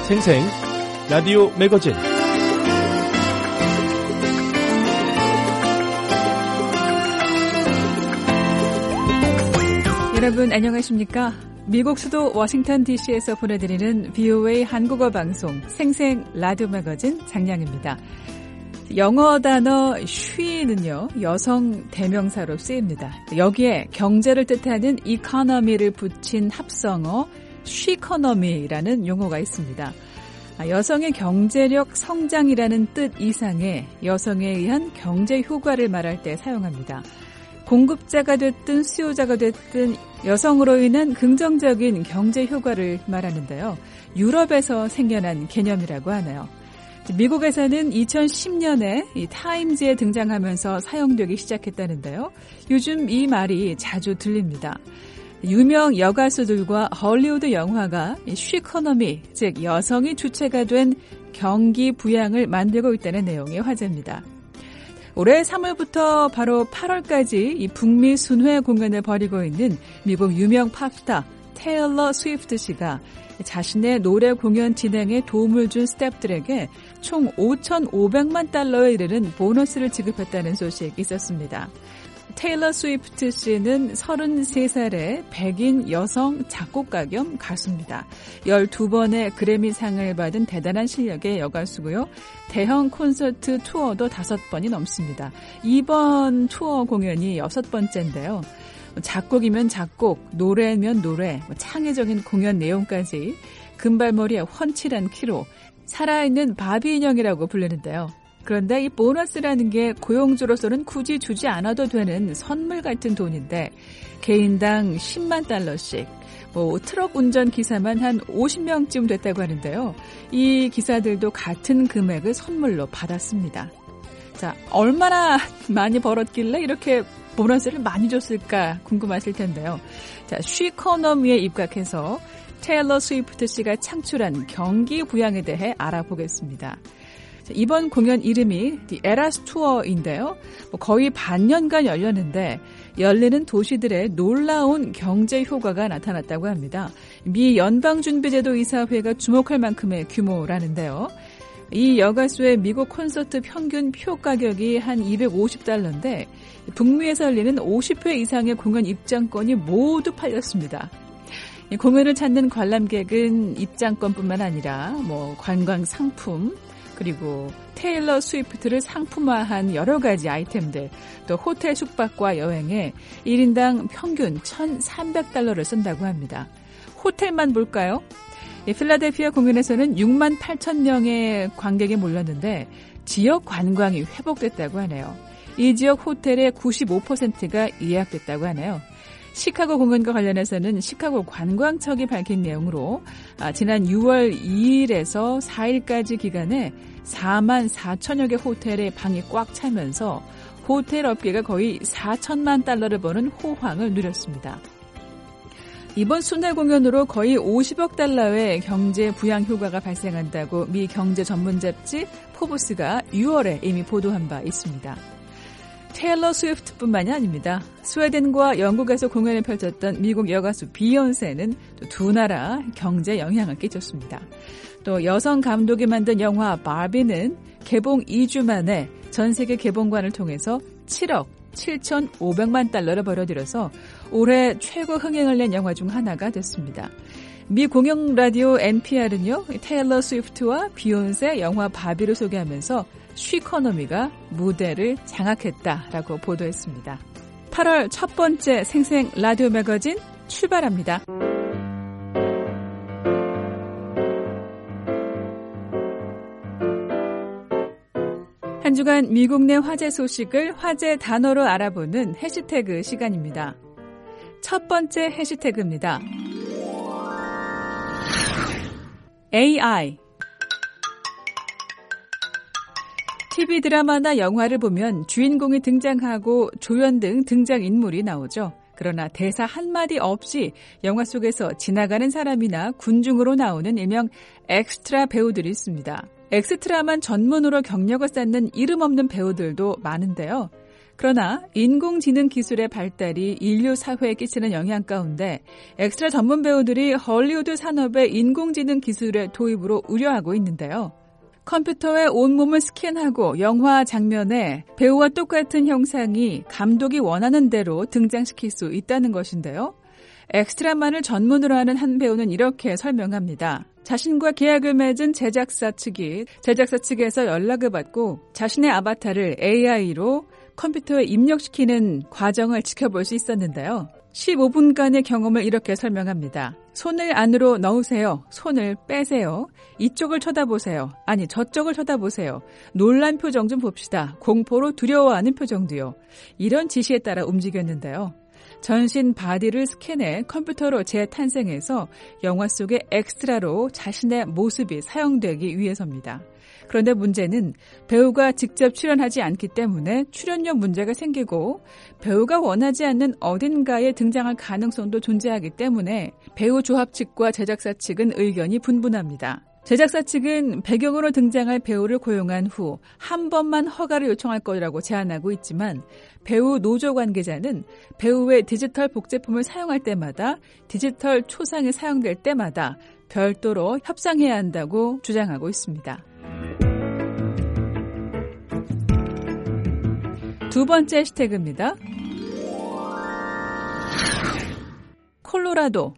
생생 라디오 매거진 여러분 안녕하십니까? 미국 수도 워싱턴 DC에서 보내드리는 VOA 한국어 방송 생생 라디오 매거진 장량입니다. 영어 단어 she는요, 여성 대명사로 쓰입니다. 여기에 경제를 뜻하는 economy를 붙인 합성어 sheconomy라는 용어가 있습니다. 여성의 경제력 성장이라는 뜻 이상의 여성에 의한 경제 효과를 말할 때 사용합니다. 공급자가 됐든 수요자가 됐든 여성으로 인한 긍정적인 경제 효과를 말하는데요. 유럽에서 생겨난 개념이라고 하네요. 미국에서는 2010년에 이 타임즈에 등장하면서 사용되기 시작했다는데요. 요즘 이 말이 자주 들립니다. 유명 여가수들과 헐리우드 영화가 쉬코노미, 즉 여성이 주체가 된 경기 부양을 만들고 있다는 내용의 화제입니다. 올해 3월부터 바로 8월까지 이 북미 순회 공연을 벌이고 있는 미국 유명 팝스타 테일러 스위프트 씨가 자신의 노래 공연 진행에 도움을 준 스태프들에게 총 5,500만 달러에 이르는 보너스를 지급했다는 소식이 있었습니다. 테일러 스위프트 씨는 33살의 백인 여성 작곡가 겸 가수입니다. 12번의 그래미상을 받은 대단한 실력의 여가수고요. 대형 콘서트 투어도 5번이 넘습니다. 이번 투어 공연이 6번째인데요. 작곡이면 작곡, 노래면 노래, 창의적인 공연 내용까지 금발머리에 훤칠한 키로 살아있는 바비 인형이라고 불리는데요. 그런데 이 보너스라는 게 고용주로서는 굳이 주지 않아도 되는 선물 같은 돈인데 개인당 10만 달러씩, 트럭 운전 기사만 한 50명쯤 됐다고 하는데요. 이 기사들도 같은 금액을 선물로 받았습니다. 자, 얼마나 많이 벌었길래 이렇게 보너스를 많이 줬을까 궁금하실 텐데요. 자, 쉬코노미에 입각해서 테일러 스위프트 씨가 창출한 경기 부양에 대해 알아보겠습니다. 자, 이번 공연 이름이 The Eras Tour인데요. 거의 반년간 열렸는데 열리는 도시들의 놀라운 경제 효과가 나타났다고 합니다. 미 연방준비제도 이사회가 주목할 만큼의 규모라는데요. 이 여가수의 미국 콘서트 평균 표 가격이 한 $250인데 북미에서 열리는 50회 이상의 공연 입장권이 모두 팔렸습니다. 공연을 찾는 관람객은 입장권뿐만 아니라 관광 상품, 그리고 테일러 스위프트를 상품화한 여러 가지 아이템들, 또 호텔 숙박과 여행에 1인당 평균 $1,300를 쓴다고 합니다. 호텔만 볼까요? 필라델피아 공연에서는 6만 8천 명의 관객이 몰렸는데 지역 관광이 회복됐다고 하네요. 이 지역 호텔의 95%가 예약됐다고 하네요. 시카고 공연과 관련해서는 시카고 관광청이 밝힌 내용으로 지난 6월 2일에서 4일까지 기간에 4만 4천여 개 호텔의 방이 꽉 차면서 호텔 업계가 거의 4천만 달러를 버는 호황을 누렸습니다. 이번 순회 공연으로 거의 50억 달러의 경제 부양 효과가 발생한다고 미 경제 전문 잡지 포브스가 6월에 이미 보도한 바 있습니다. 테일러 스위프트뿐만이 아닙니다. 스웨덴과 영국에서 공연을 펼쳤던 미국 여가수 비욘세는 또 두 나라 경제에 영향을 끼쳤습니다. 또 여성 감독이 만든 영화 바비는 개봉 2주 만에 전 세계 개봉관을 통해서 7억 7,500만 달러를 벌어들여서 올해 최고 흥행을 낸 영화 중 하나가 됐습니다. 미 공영 라디오 NPR은요, 테일러 스위프트와 비욘세 영화 바비를 소개하면서 쉬코노미가 무대를 장악했다라고 보도했습니다. 8월 첫 번째 생생 라디오 매거진 출발합니다. 한 주간 미국 내 화제 소식을 화제 단어로 알아보는 해시태그 시간입니다. 첫 번째 해시태그입니다. AI. TV 드라마나 영화를 보면 주인공이 등장하고 조연 등 등장인물이 나오죠. 그러나 대사 한마디 없이 영화 속에서 지나가는 사람이나 군중으로 나오는 일명 엑스트라 배우들이 있습니다. 엑스트라만 전문으로 경력을 쌓는 이름 없는 배우들도 많은데요. 그러나 인공지능 기술의 발달이 인류 사회에 끼치는 영향 가운데 엑스트라 전문 배우들이 헐리우드 산업의 인공지능 기술의 도입으로 우려하고 있는데요. 컴퓨터에 온몸을 스캔하고 영화 장면에 배우와 똑같은 형상이 감독이 원하는 대로 등장시킬 수 있다는 것인데요. 엑스트라만을 전문으로 하는 한 배우는 이렇게 설명합니다. 자신과 계약을 맺은 제작사 측에서 연락을 받고 자신의 아바타를 AI로 컴퓨터에 입력시키는 과정을 지켜볼 수 있었는데요. 15분간의 경험을 이렇게 설명합니다. 손을 안으로 넣으세요. 손을 빼세요. 이쪽을 쳐다보세요. 아니, 저쪽을 쳐다보세요. 놀란 표정 좀 봅시다. 공포로 두려워하는 표정도요. 이런 지시에 따라 움직였는데요. 전신 바디를 스캔해 컴퓨터로 재탄생해서 영화 속의 엑스트라로 자신의 모습이 사용되기 위해서입니다. 그런데 문제는 배우가 직접 출연하지 않기 때문에 출연료 문제가 생기고 배우가 원하지 않는 어딘가에 등장할 가능성도 존재하기 때문에 배우 조합 측과 제작사 측은 의견이 분분합니다. 제작사 측은 배경으로 등장할 배우를 고용한 후 한 번만 허가를 요청할 거라고 제안하고 있지만 배우 노조 관계자는 배우의 디지털 복제품을 사용할 때마다 디지털 초상이 사용될 때마다 별도로 협상해야 한다고 주장하고 있습니다. 두 번째 해시태그입니다. 콜로라도.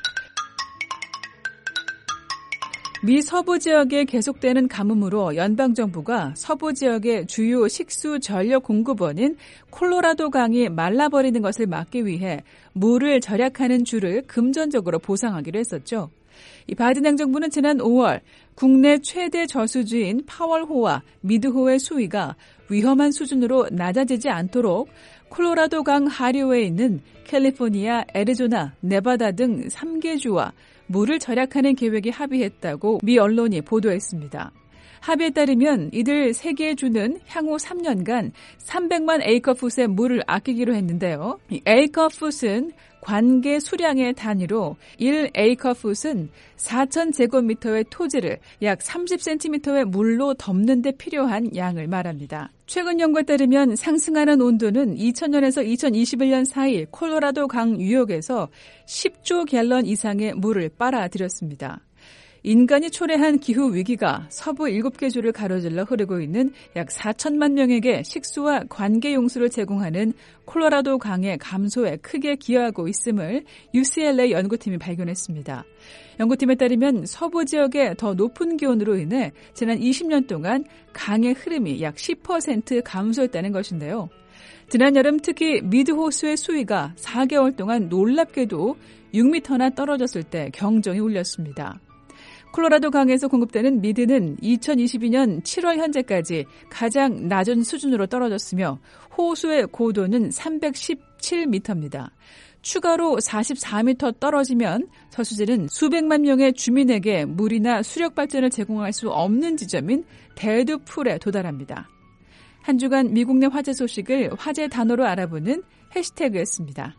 미 서부 지역에 계속되는 가뭄으로 연방정부가 서부 지역의 주요 식수 전력 공급원인 콜로라도 강이 말라버리는 것을 막기 위해 물을 절약하는 주를 금전적으로 보상하기로 했었죠. 이 바이든 행정부는 지난 5월 국내 최대 저수지인 파월호와 미드호의 수위가 위험한 수준으로 낮아지지 않도록 콜로라도 강 하류에 있는 캘리포니아, 애리조나, 네바다 등 3개 주와 물을 절약하는 계획에 합의했다고 미 언론이 보도했습니다. 합의에 따르면 이들 3개 주는 향후 3년간 300만 에이커풋의 물을 아끼기로 했는데요. 이 에이커풋은 관계 수량의 단위로 1에이커풋은 4,000제곱미터의 토지를 약 30cm의 물로 덮는 데 필요한 양을 말합니다. 최근 연구에 따르면 상승하는 온도는 2000년에서 2021년 사이 콜로라도 강 유역에서 10조 갤런 이상의 물을 빨아들였습니다. 인간이 초래한 기후위기가 서부 7개 주를 가로질러 흐르고 있는 약 4천만 명에게 식수와 관계용수를 제공하는 콜로라도 강의 감소에 크게 기여하고 있음을 UCLA 연구팀이 발견했습니다. 연구팀에 따르면 서부 지역의 더 높은 기온으로 인해 지난 20년 동안 강의 흐름이 약 10% 감소했다는 것인데요. 지난 여름 특히 미드 호수의 수위가 4개월 동안 놀랍게도 6m나 떨어졌을 때 경종이 울렸습니다. 콜로라도 강에서 공급되는 미드는 2022년 7월 현재까지 가장 낮은 수준으로 떨어졌으며 호수의 고도는 317m입니다. 추가로 44m 떨어지면 저수지는 수백만 명의 주민에게 물이나 수력 발전을 제공할 수 없는 지점인 데드풀에 도달합니다. 한 주간 미국 내 화재 소식을 화재 단어로 알아보는 해시태그였습니다.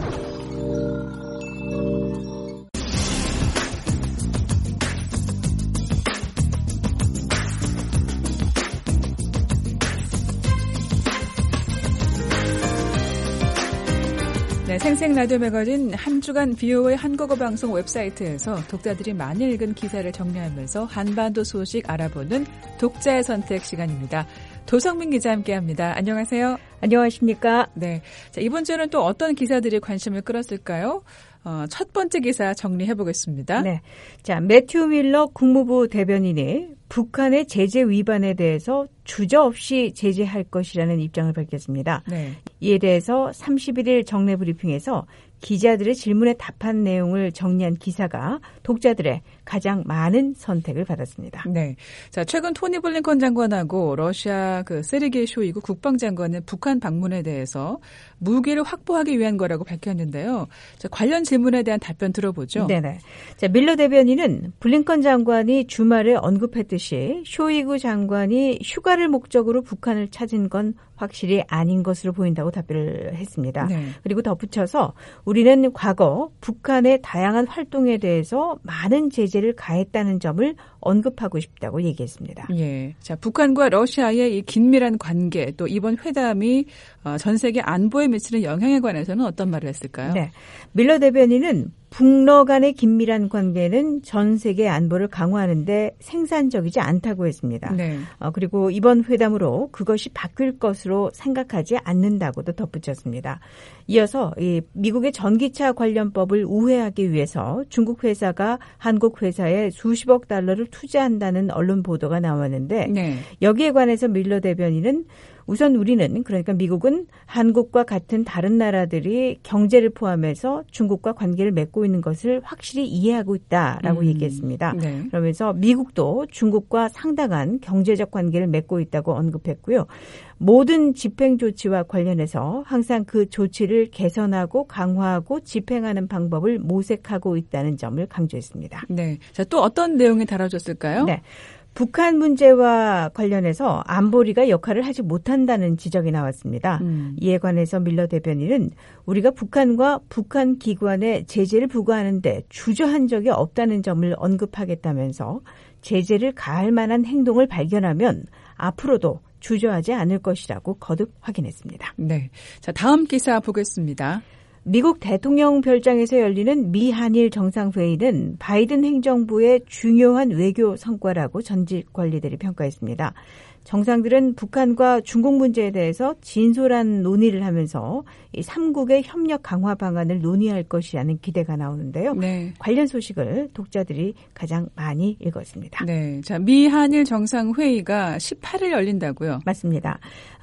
네, 생생 라디오 매거진 한 주간 VOA 한국어 방송 웹사이트에서 독자들이 많이 읽은 기사를 정리하면서 한반도 소식 알아보는 독자의 선택 시간입니다. 도성민 기자 함께합니다. 안녕하세요. 안녕하십니까? 네, 자, 이번 주에는 또 어떤 기사들이 관심을 끌었을까요? 첫 번째 기사 정리해 보겠습니다. 네, 자 매튜 밀러 국무부 대변인이 북한의 제재 위반에 대해서 주저없이 제재할 것이라는 입장을 밝혔습니다. 네. 이에 대해서 31일 정례 브리핑에서 기자들의 질문에 답한 내용을 정리한 기사가 독자들의 가장 많은 선택을 받았습니다. 네. 자, 최근 토니 블링컨 장관하고 러시아 세르게이 쇼이구 국방장관은 북한 방문에 대해서 무기를 확보하기 위한 거라고 밝혔는데요. 자, 관련 질문에 대한 답변 들어보죠. 네네. 자, 밀러 대변인은 블링컨 장관이 주말에 언급했듯이 쇼이구 장관이 휴가를 목적으로 북한을 찾은 건 확실히 아닌 것으로 보인다고 답변을 했습니다. 네. 그리고 덧붙여서 우리는 과거 북한의 다양한 활동에 대해서 많은 제재를 가했다는 점을 언급하고 싶다고 얘기했습니다. 예. 자, 북한과 러시아의 이 긴밀한 관계 또 이번 회담이 전 세계 안보에 미치는 영향에 관해서는 어떤 말을 했을까요? 네. 밀러 대변인은 북러 간의 긴밀한 관계는 전 세계 안보를 강화하는 데 생산적이지 않다고 했습니다. 네. 그리고 이번 회담으로 그것이 바뀔 것으로 생각하지 않는다고도 덧붙였습니다. 이어서 이 미국의 전기차 관련법을 우회하기 위해서 중국 회사가 한국 회사에 수십억 달러를 투자한다는 언론 보도가 나왔는데 네. 여기에 관해서 밀러 대변인은 우선 우리는 그러니까 미국은 한국과 같은 다른 나라들이 경제를 포함해서 중국과 관계를 맺고 있는 것을 확실히 이해하고 있다라고 얘기했습니다. 네. 그러면서 미국도 중국과 상당한 경제적 관계를 맺고 있다고 언급했고요. 모든 집행 조치와 관련해서 항상 그 조치를 개선하고 강화하고 집행하는 방법을 모색하고 있다는 점을 강조했습니다. 네. 자, 또 어떤 내용이 다뤄졌을까요? 네. 북한 문제와 관련해서 안보리가 역할을 하지 못한다는 지적이 나왔습니다. 이에 관해서 밀러 대변인은 우리가 북한과 북한 기관에 제재를 부과하는데 주저한 적이 없다는 점을 언급하겠다면서 제재를 가할 만한 행동을 발견하면 앞으로도 주저하지 않을 것이라고 거듭 확인했습니다. 네. 자, 다음 기사 보겠습니다. 미국 대통령 별장에서 열리는 미한일 정상회의는 바이든 행정부의 중요한 외교 성과라고 전직 관리들이 평가했습니다. 정상들은 북한과 중국 문제에 대해서 진솔한 논의를 하면서 이 3국의 협력 강화 방안을 논의할 것이라는 기대가 나오는데요. 네. 관련 소식을 독자들이 가장 많이 읽었습니다. 네. 자, 미한일 정상회의가 18일 열린다고요? 맞습니다.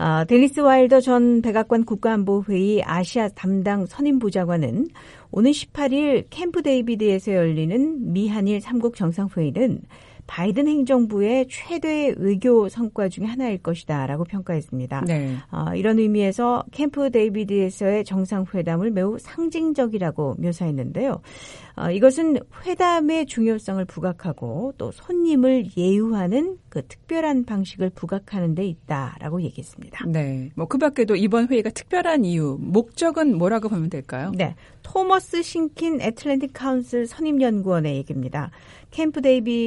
데니스 와일더 전 백악관 국가안보회의 아시아 담당 선임보좌관은 오는 18일 캠프 데이비드에서 열리는 미한일 3국 정상회의는 바이든 행정부의 최대 외교 성과 중에 하나일 것이다라고 평가했습니다. 네. 이런 의미에서 캠프 데이비드에서의 정상회담을 매우 상징적이라고 묘사했는데요. 이것은 회담의 중요성을 부각하고 또 손님을 예우하는 그 특별한 방식을 부각하는 데 있다라고 얘기했습니다. 네. 뭐 그 밖에도 이번 회의가 특별한 이유, 목적은 뭐라고 보면 될까요? 네. 토머스 신킨 애틀랜틱 카운슬 선임연구원의 얘기입니다. 캠프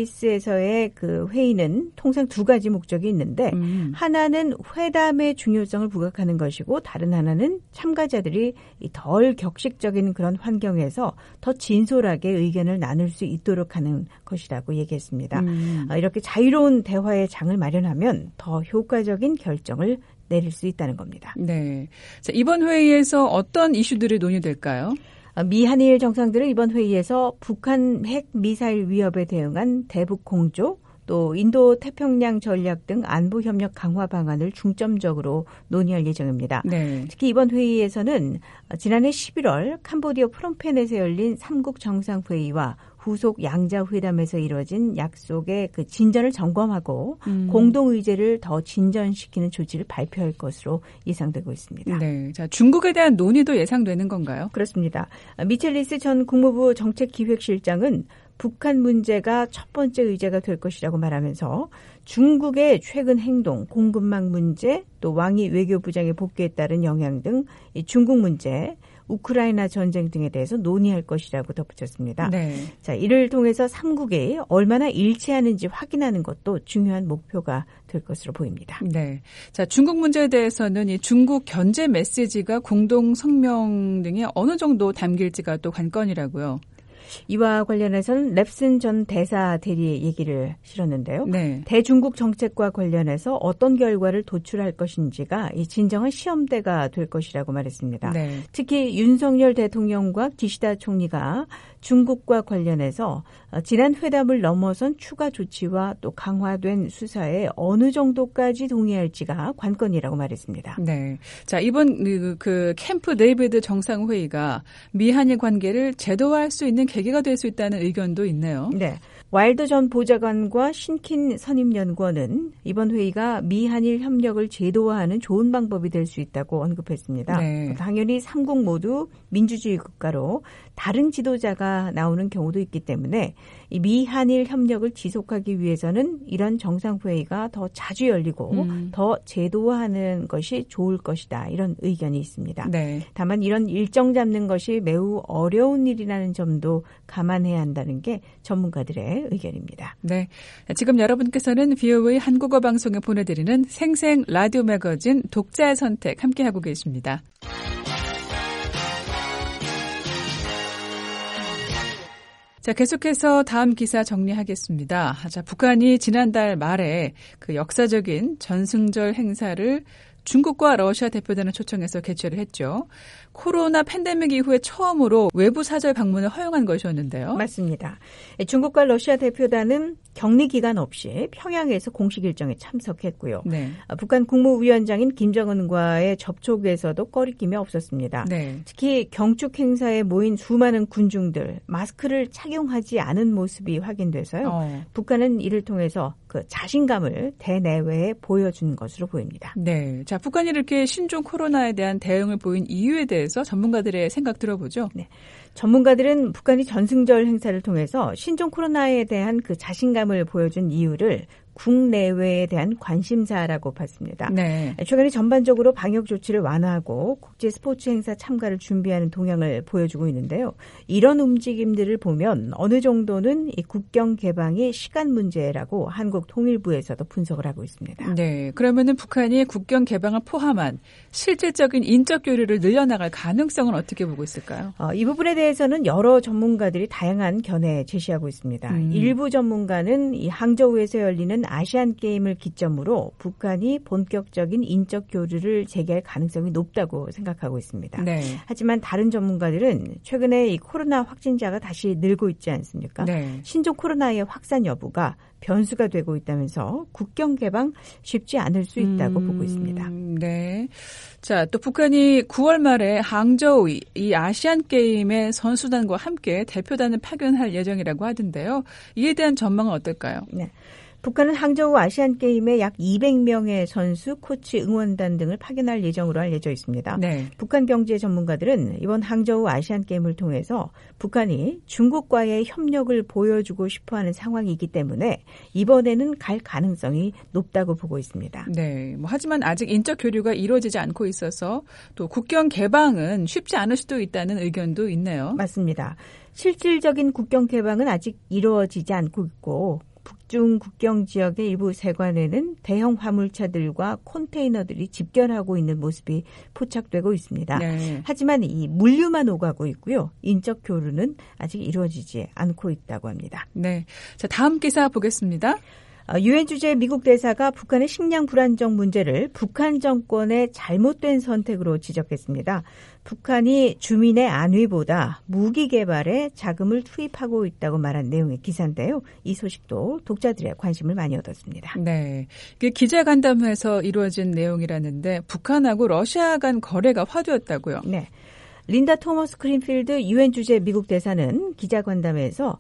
데이비스에서의 그 회의는 통상 두 가지 목적이 있는데 하나는 회담의 중요성을 부각하는 것이고 다른 하나는 참가자들이 덜 격식적인 그런 환경에서 더 진솔하게 의견을 나눌 수 있도록 하는 것이라고 얘기했습니다. 이렇게 자유로운 대화의 장을 마련하면 더 효과적인 결정을 내릴 수 있다는 겁니다. 네. 자, 이번 회의에서 어떤 이슈들이 논의될까요? 미한일 정상들은 이번 회의에서 북한 핵 미사일 위협에 대응한 대북 공조, 또 인도 태평양 전략 등 안보 협력 강화 방안을 중점적으로 논의할 예정입니다. 네. 특히 이번 회의에서는 지난해 11월 캄보디아 프놈펜에서 열린 3국 정상회의와 후속 양자 회담에서 이루어진 약속의 그 진전을 점검하고 공동 의제를 더 진전시키는 조치를 발표할 것으로 예상되고 있습니다. 네, 자 중국에 대한 논의도 예상되는 건가요? 그렇습니다. 미첼리스 전 국무부 정책기획실장은 북한 문제가 첫 번째 의제가 될 것이라고 말하면서 중국의 최근 행동, 공급망 문제, 또 왕이 외교부장의 복귀에 따른 영향 등 이 중국 문제, 우크라이나 전쟁 등에 대해서 논의할 것이라고 덧붙였습니다. 네. 자, 이를 통해서 3국이 얼마나 일치하는지 확인하는 것도 중요한 목표가 될 것으로 보입니다. 네. 자, 중국 문제에 대해서는 이 중국 견제 메시지가 공동 성명 등에 어느 정도 담길지가 또 관건이라고요. 이와 관련해서는 랩슨 전 대사 대리의 얘기를 실었는데요. 네. 대중국 정책과 관련해서 어떤 결과를 도출할 것인지가 이 진정한 시험대가 될 것이라고 말했습니다. 네. 특히 윤석열 대통령과 기시다 총리가 중국과 관련해서 지난 회담을 넘어선 추가 조치와 또 강화된 수사에 어느 정도까지 동의할지가 관건이라고 말했습니다. 네. 자, 이번 그 캠프 데이비드 정상회의가 미한일 관계를 제도화할 수 있는 계기 계기가 될 수 있다는 의견도 있네요. 네. 와일더 전 보좌관과 신킨 선임연구원은 이번 회의가 미한일 협력을 제도화하는 좋은 방법이 될 수 있다고 언급했습니다. 네. 당연히 3국 모두 민주주의 국가로 다른 지도자가 나오는 경우도 있기 때문에 이 미한일 협력을 지속하기 위해서는 이런 정상회의가 더 자주 열리고 더 제도화하는 것이 좋을 것이다. 이런 의견이 있습니다. 네. 다만 이런 일정 잡는 것이 매우 어려운 일이라는 점도 감안해야 한다는 게 전문가들의 의견입니다. 네, 지금 여러분께서는 VOA 한국어 방송에 보내드리는 생생 라디오 매거진 독자의 선택 함께하고 계십니다. 자, 계속해서 다음 기사 정리하겠습니다. 자, 북한이 지난달 말에 그 역사적인 전승절 행사를 중국과 러시아 대표단을 초청해서 개최를 했죠. 코로나 팬데믹 이후에 처음으로 외부 사절 방문을 허용한 것이었는데요. 맞습니다. 중국과 러시아 대표단은 격리 기간 없이 평양에서 공식 일정에 참석했고요. 네. 북한 국무위원장인 김정은과의 접촉에서도 꺼리낌이 없었습니다. 네. 특히 경축 행사에 모인 수많은 군중들 마스크를 착용하지 않은 모습이 확인돼서요. 북한은 이를 통해서 그 자신감을 대내외에 보여준 것으로 보입니다. 네. 자, 북한이 이렇게 신종 코로나에 대한 대응을 보인 이유에 대해서 전문가들의 생각 들어보죠. 네. 전문가들은 북한이 전승절 행사를 통해서 신종 코로나에 대한 그 자신감을 보여준 이유를 국내외에 대한 관심사라고 봤습니다. 네. 최근에 전반적으로 방역 조치를 완화하고 국제 스포츠 행사 참가를 준비하는 동향을 보여주고 있는데요. 이런 움직임들을 보면 어느 정도는 이 국경 개방이 시간 문제라고 한국통일부에서도 분석을 하고 있습니다. 네. 그러면은 북한이 국경 개방을 포함한 실질적인 인적 교류를 늘려나갈 가능성은 어떻게 보고 있을까요? 이 부분에 대해서는 여러 전문가들이 다양한 견해 제시하고 있습니다. 일부 전문가는 이 항저우에서 열리는 아시안 게임을 기점으로 북한이 본격적인 인적 교류를 재개할 가능성이 높다고 생각하고 있습니다. 네. 하지만 다른 전문가들은 최근에 이 코로나 확진자가 다시 늘고 있지 않습니까? 네. 신종 코로나의 확산 여부가 변수가 되고 있다면서 국경 개방 쉽지 않을 수 있다고 보고 있습니다. 네. 자, 또 북한이 9월 말에 항저우 이 아시안 게임의 선수단과 함께 대표단을 파견할 예정이라고 하던데요. 이에 대한 전망은 어떨까요? 네. 북한은 항저우 아시안게임에 약 200명의 선수, 코치, 응원단 등을 파견할 예정으로 알려져 있습니다. 네. 북한 경제 전문가들은 이번 항저우 아시안게임을 통해서 북한이 중국과의 협력을 보여주고 싶어하는 상황이기 때문에 이번에는 갈 가능성이 높다고 보고 있습니다. 네. 하지만 아직 인적 교류가 이루어지지 않고 있어서 또 국경 개방은 쉽지 않을 수도 있다는 의견도 있네요. 맞습니다. 실질적인 국경 개방은 아직 이루어지지 않고 있고 북중 국경 지역의 일부 세관에는 대형 화물차들과 컨테이너들이 집결하고 있는 모습이 포착되고 있습니다. 네. 하지만 이 물류만 오가고 있고요. 인적 교류는 아직 이루어지지 않고 있다고 합니다. 네. 자, 다음 기사 보겠습니다. 유엔 주재 미국 대사가 북한의 식량 불안정 문제를 북한 정권의 잘못된 선택으로 지적했습니다. 북한이 주민의 안위보다 무기 개발에 자금을 투입하고 있다고 말한 내용의 기사인데요. 이 소식도 독자들의 관심을 많이 얻었습니다. 네, 이게 기자간담회에서 이루어진 내용이라는데 북한하고 러시아 간 거래가 화두였다고요? 네. 린다 토머스 그린필드 유엔 주재 미국 대사는 기자간담회에서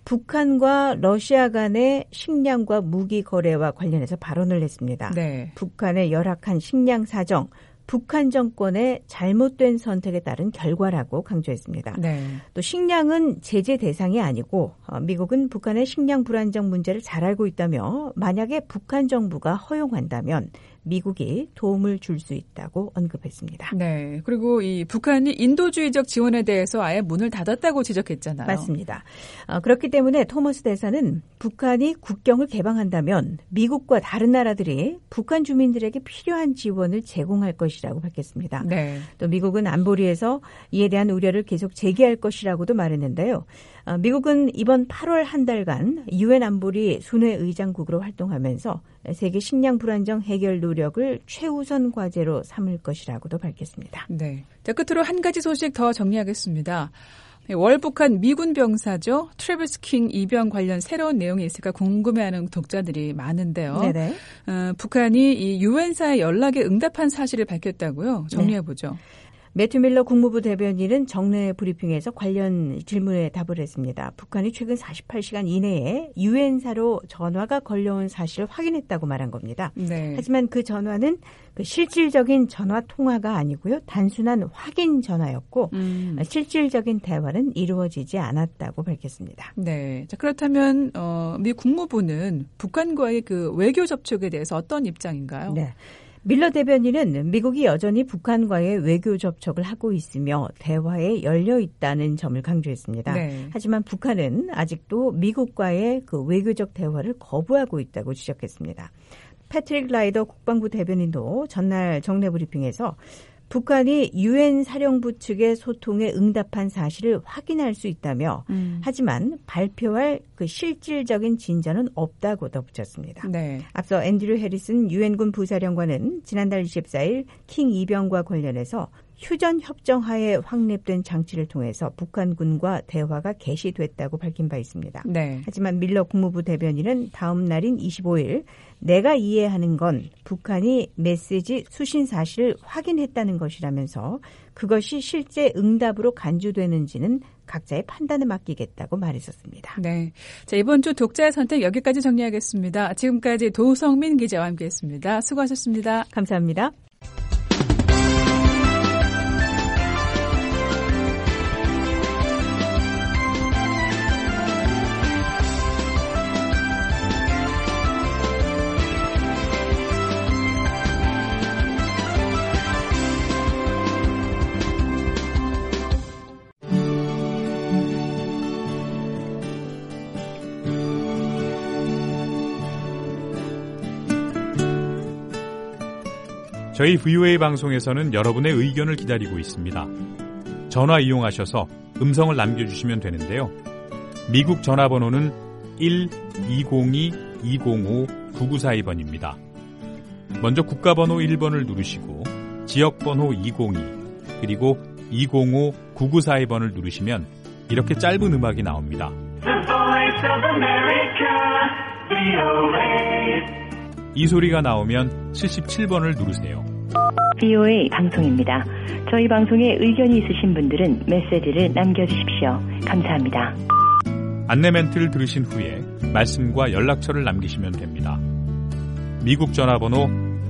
북한과 러시아 간의 식량과 무기 거래와 관련해서 발언을 했습니다. 네. 북한의 열악한 식량 사정, 북한 정권의 잘못된 선택에 따른 결과라고 강조했습니다. 네. 또 식량은 제재 대상이 아니고 미국은 북한의 식량 불안정 문제를 잘 알고 있다며 만약에 북한 정부가 허용한다면 미국이 도움을 줄 수 있다고 언급했습니다. 네. 그리고 이 북한이 인도주의적 지원에 대해서 아예 문을 닫았다고 지적했잖아요. 맞습니다. 그렇기 때문에 토머스 대사는 북한이 국경을 개방한다면 미국과 다른 나라들이 북한 주민들에게 필요한 지원을 제공할 것이라고 밝혔습니다. 네. 또 미국은 안보리에서 이에 대한 우려를 계속 제기할 것이라고도 말했는데요. 미국은 이번 8월 한 달간 유엔 안보리 순회 의장국으로 활동하면서 세계 식량 불안정 해결 노력을 최우선 과제로 삼을 것이라고도 밝혔습니다. 네. 자, 끝으로 한 가지 소식 더 정리하겠습니다. 월북한 미군 병사죠. 트래비스 킹 입영 관련 새로운 내용이 있을까 궁금해하는 독자들이 많은데요. 네네. 북한이 이 유엔사의 연락에 응답한 사실을 밝혔다고요. 정리해보죠. 네. 매튜 밀러 국무부 대변인은 정례 브리핑에서 관련 질문에 답을 했습니다. 북한이 최근 48시간 이내에 유엔사로 전화가 걸려온 사실을 확인했다고 말한 겁니다. 네. 하지만 그 전화는 그 실질적인 전화 통화가 아니고요. 단순한 확인 전화였고 실질적인 대화는 이루어지지 않았다고 밝혔습니다. 네. 자, 그렇다면 미 국무부는 북한과의 그 외교 접촉에 대해서 어떤 입장인가요? 네. 밀러 대변인은 미국이 여전히 북한과의 외교 접촉을 하고 있으며 대화에 열려 있다는 점을 강조했습니다. 네. 하지만 북한은 아직도 미국과의 그 외교적 대화를 거부하고 있다고 지적했습니다. 패트릭 라이더 국방부 대변인도 전날 정례 브리핑에서 북한이 유엔 사령부 측의 소통에 응답한 사실을 확인할 수 있다며 하지만 발표할 그 실질적인 진전은 없다고 덧붙였습니다. 네. 앞서 앤드류 해리슨 유엔군 부사령관은 지난달 24일 킹 이병과 관련해서 휴전 협정하에 확립된 장치를 통해서 북한군과 대화가 개시됐다고 밝힌 바 있습니다. 네. 하지만 밀러 국무부 대변인은 다음 날인 25일 내가 이해하는 건 북한이 메시지 수신 사실을 확인했다는 것이라면서 그것이 실제 응답으로 간주되는지는 각자의 판단에 맡기겠다고 말했었습니다. 네. 자, 이번 주 독자의 선택 여기까지 정리하겠습니다. 지금까지 도성민 기자와 함께했습니다. 수고하셨습니다. 감사합니다. 저희 VOA 방송에서는 여러분의 의견을 기다리고 있습니다. 전화 이용하셔서 음성을 남겨주시면 되는데요. 미국 전화번호는 1-202-205-9942번입니다. 먼저 국가번호 1번을 누르시고 지역번호 202 그리고 205-9942번을 누르시면 이렇게 짧은 음악이 나옵니다. The Voice of America, VOA. 이 소리가 나오면 77번을 누르세요. VOA 방송입니다. 저희 방송에 의견이 있으신 분들은 메시지를 남겨주십시오. 감사합니다. 안내 멘트를 들으신 후에 말씀과 연락처를 남기시면 됩니다. 미국 전화번호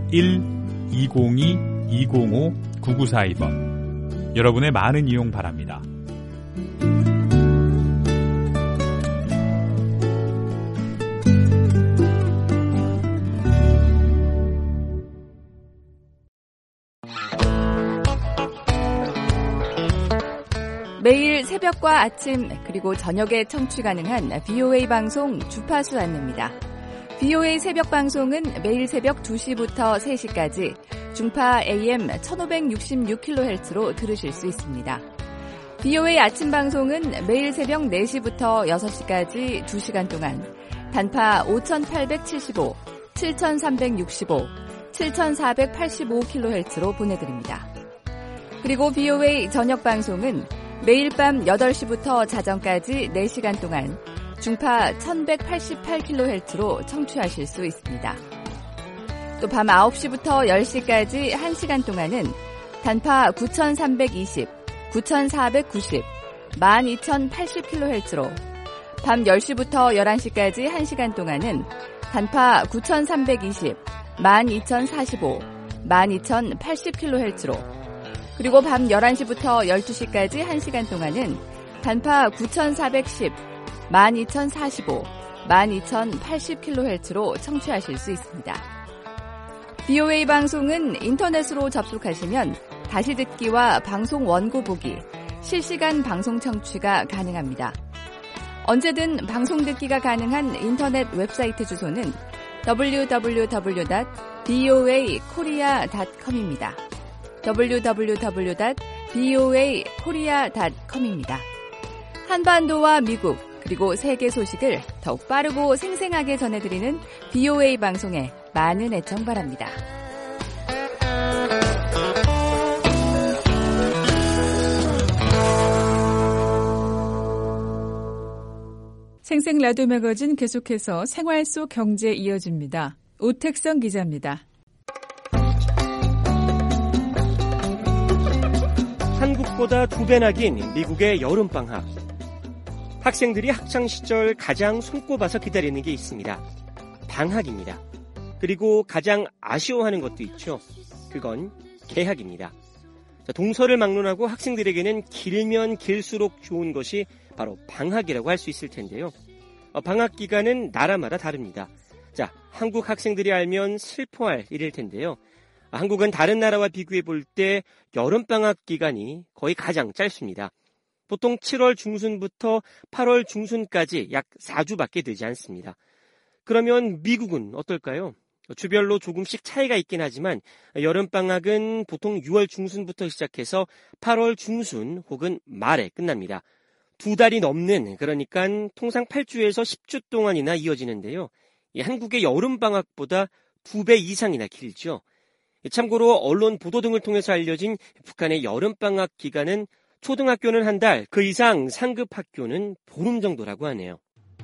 1-202-205-9942번. 여러분의 많은 이용 바랍니다. 매일 새벽과 아침 그리고 저녁에 청취 가능한 VOA 방송 주파수 안내입니다. VOA 새벽 방송은 매일 새벽 2시부터 3시까지 중파 AM 1566kHz로 들으실 수 있습니다. VOA 아침 방송은 매일 새벽 4시부터 6시까지 2시간 동안 단파 5875, 7365, 7485kHz로 보내드립니다. 그리고 VOA 저녁 방송은 매일 밤 8시부터 자정까지 4시간 동안 중파 1188kHz로 청취하실 수 있습니다. 또 밤 9시부터 10시까지 1시간 동안은 단파 9320, 9490, 12080kHz로 밤 10시부터 11시까지 1시간 동안은 단파 9320, 12045, 12080kHz로 그리고 밤 11시부터 12시까지 1시간 동안은 단파 9410, 12045, 12080kHz로 청취하실 수 있습니다. VOA 방송은 인터넷으로 접속하시면 다시 듣기와 방송 원고 보기, 실시간 방송 청취가 가능합니다. 언제든 방송 듣기가 가능한 인터넷 웹사이트 주소는 www.voakorea.com입니다. www.voakorea.com입니다. 한반도와 미국 그리고 세계 소식을 더욱 빠르고 생생하게 전해드리는 VOA 방송에 많은 애청 바랍니다. 생생 라디오 매거진 계속해서 생활 속 경제 이어집니다. 오택성 기자입니다. 한국보다 2배나 긴 미국의 여름방학. 학생들이 학창시절 가장 손꼽아서 기다리는 게 있습니다. 방학입니다. 그리고 가장 아쉬워하는 것도 있죠. 그건 개학입니다. 동서를 막론하고 학생들에게는 길면 길수록 좋은 것이 바로 방학이라고 할 수 있을 텐데요. 방학 기간은 나라마다 다릅니다. 자, 한국 학생들이 알면 슬퍼할 일일 텐데요. 한국은 다른 나라와 비교해 볼 때 여름방학 기간이 거의 가장 짧습니다. 보통 7월 중순부터 8월 중순까지 약 4주밖에 되지 않습니다. 그러면 미국은 어떨까요? 주별로 조금씩 차이가 있긴 하지만 여름방학은 보통 6월 중순부터 시작해서 8월 중순 혹은 말에 끝납니다. 2달이 넘는, 그러니까 통상 8주에서 10주 동안이나 이어지는데요. 한국의 여름방학보다 2배 이상이나 길죠. 참고로 언론 보도 등을 통해서 알려진 북한의 여름방학 기간은 초등학교는 한 달, 그 이상 상급 학교는 보름 정도라고 하네요.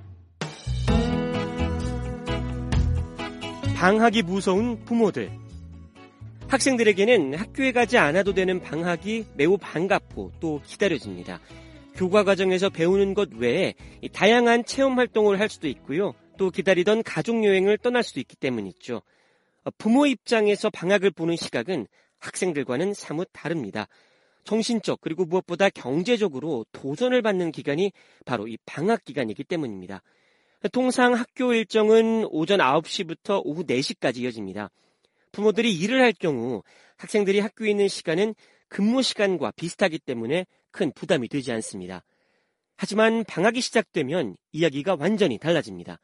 방학이 무서운 부모들. 학생들에게는 학교에 가지 않아도 되는 방학이 매우 반갑고 또 기다려집니다. 교과 과정에서 배우는 것 외에 다양한 체험 활동을 할 수도 있고요. 또 기다리던 가족여행을 떠날 수도 있기 때문이죠. 부모 입장에서 방학을 보는 시각은 학생들과는 사뭇 다릅니다. 정신적 그리고 무엇보다 경제적으로 도전을 받는 기간이 바로 이 방학 기간이기 때문입니다. 통상 학교 일정은 오전 9시부터 오후 4시까지 이어집니다. 부모들이 일을 할 경우 학생들이 학교에 있는 시간은 근무 시간과 비슷하기 때문에 큰 부담이 되지 않습니다. 하지만 방학이 시작되면 이야기가 완전히 달라집니다.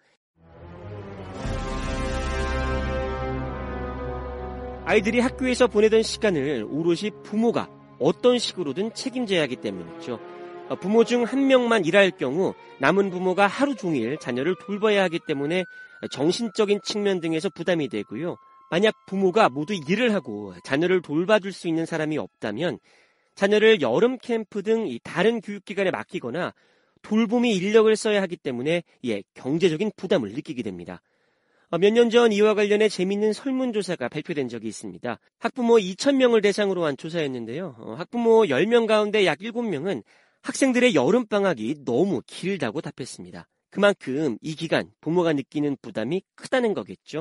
아이들이 학교에서 보내던 시간을 오롯이 부모가 어떤 식으로든 책임져야 하기 때문이죠. 부모 중 한 명만 일할 경우 남은 부모가 하루 종일 자녀를 돌봐야 하기 때문에 정신적인 측면 등에서 부담이 되고요. 만약 부모가 모두 일을 하고 자녀를 돌봐줄 수 있는 사람이 없다면 자녀를 여름 캠프 등 다른 교육기관에 맡기거나 돌봄이 인력을 써야 하기 때문에 경제적인 부담을 느끼게 됩니다. 몇 년 전 이와 관련해 재미있는 설문조사가 발표된 적이 있습니다. 학부모 2,000명을 대상으로 한 조사였는데요. 학부모 10명 가운데 약 7명은 학생들의 여름방학이 너무 길다고 답했습니다. 그만큼 이 기간 부모가 느끼는 부담이 크다는 거겠죠.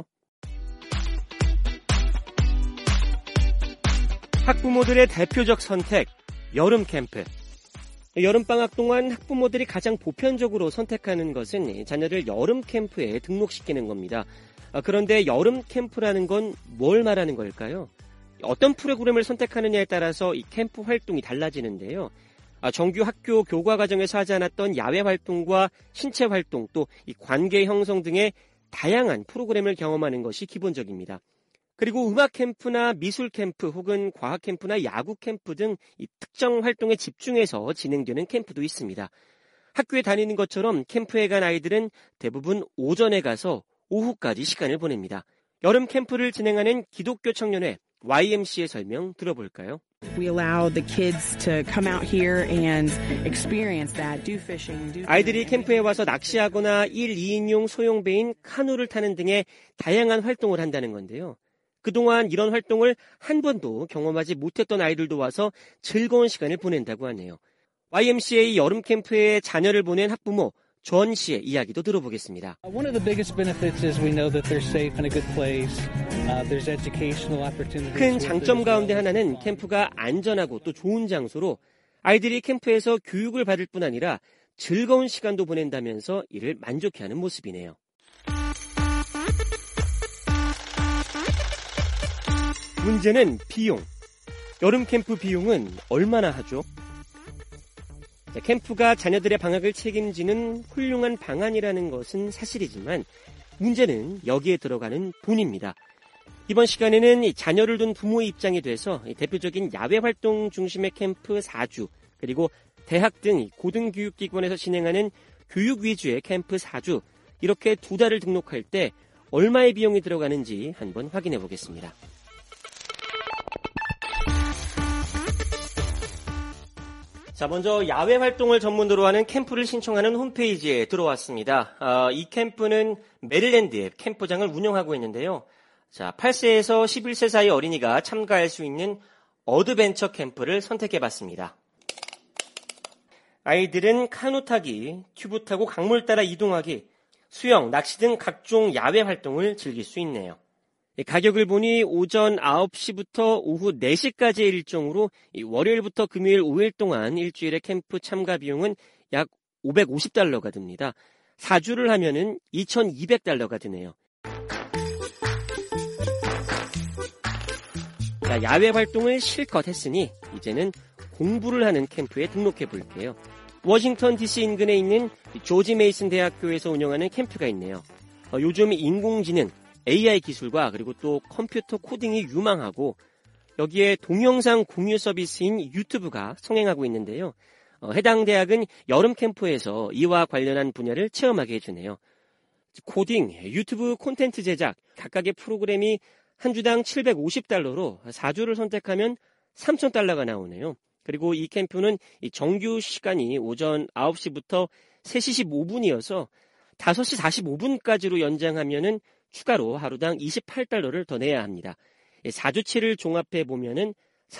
학부모들의 대표적 선택, 여름 캠프. 여름방학 동안 학부모들이 가장 보편적으로 선택하는 것은 자녀를 여름 캠프에 등록시키는 겁니다. 그런데 여름 캠프라는 건 뭘 말하는 걸까요? 어떤 프로그램을 선택하느냐에 따라서 이 캠프 활동이 달라지는데요. 정규 학교 교과 과정에서 하지 않았던 야외 활동과 신체 활동, 또 이 관계 형성 등의 다양한 프로그램을 경험하는 것이 기본적입니다. 그리고 음악 캠프나 미술 캠프 혹은 과학 캠프나 야구 캠프 등 이 특정 활동에 집중해서 진행되는 캠프도 있습니다. 학교에 다니는 것처럼 캠프에 간 아이들은 대부분 오전에 가서 오후까지 시간을 보냅니다. 여름 캠프를 진행하는 기독교 청년회 YMC의 설명 들어볼까요? We allow the kids to come out here and experience that, do fishing, do 아이들이 캠프에 와서 낚시하거나 1, 2인용 소형배인 카누를 타는 등의 다양한 활동을 한다는 건데요. 그동안 이런 활동을 한 번도 경험하지 못했던 아이들도 와서 즐거운 시간을 보낸다고 하네요. YMCA 여름 캠프에 자녀를 보낸 학부모 전 씨의 이야기도 들어보겠습니다. One of the biggest benefits is we know that they're safe and a good place. There's educational opportunities. 큰 장점 가운데 하나는 캠프가 안전하고 또 좋은 장소로 아이들이 캠프에서 교육을 받을 뿐 아니라 즐거운 시간도 보낸다면서 이를 만족해하는 모습이네요. 문제는 비용. 여름 캠프 비용은 얼마나 하죠? 캠프가 자녀들의 방학을 책임지는 훌륭한 방안이라는 것은 사실이지만 문제는 여기에 들어가는 돈입니다. 이번 시간에는 자녀를 둔 부모의 입장이 돼서 대표적인 야외 활동 중심의 캠프 4주, 그리고 대학 등 고등교육기관에서 진행하는 교육 위주의 캠프 4주, 이렇게 2달을 등록할 때 얼마의 비용이 들어가는지 한번 확인해 보겠습니다. 자, 먼저 야외 활동을 전문으로 하는 캠프를 신청하는 홈페이지에 들어왔습니다. 이 캠프는 메릴랜드의 캠프장을 운영하고 있는데요. 자, 8세에서 11세 사이 어린이가 참가할 수 있는 어드벤처 캠프를 선택해봤습니다. 아이들은 카누 타기, 튜브 타고 강물 따라 이동하기, 수영, 낚시 등 각종 야외 활동을 즐길 수 있네요. 가격을 보니 오전 9시부터 오후 4시까지의 일정으로 월요일부터 금요일 5일 동안 일주일의 캠프 참가 비용은 약 $550가 듭니다. 4주를 하면은 $2,200가 드네요. 자, 야외 활동을 실컷 했으니 이제는 공부를 하는 캠프에 등록해 볼게요. 워싱턴 DC 인근에 있는 조지 메이슨 대학교에서 운영하는 캠프가 있네요. 요즘 인공지능, AI 기술과 그리고 또 컴퓨터 코딩이 유망하고 여기에 동영상 공유 서비스인 유튜브가 성행하고 있는데요. 해당 대학은 여름 캠프에서 이와 관련한 분야를 체험하게 해주네요. 코딩, 유튜브 콘텐츠 제작, 각각의 프로그램이 한 주당 $750로 4주를 선택하면 $3,000가 나오네요. 그리고 이 캠프는 정규 시간이 오전 9시부터 3시 15분이어서 5시 45분까지로 연장하면은 추가로 하루당 $28를 더 내야 합니다. 4주치를 종합해 보면은